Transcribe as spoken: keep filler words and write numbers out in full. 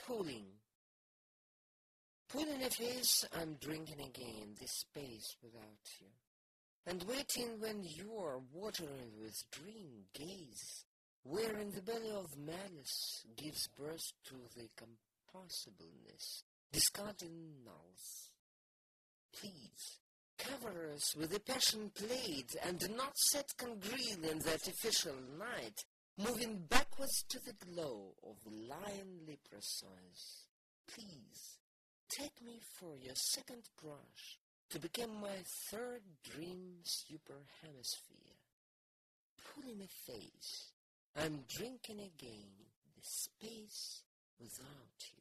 pulling. Pulling a face, I'm drinking again this space without you. And waiting when you are watering with dream gaze, wherein the belly of malice gives birth to the compossibleness, discarding nulls. Please, cover us with the passion played, and not set congealed in the artificial night, moving backwards to the glow of lionly precise. Please, take me for your second brush, to become my third dream super hemisphere. Pulling a face, I'm drinking again the space without you.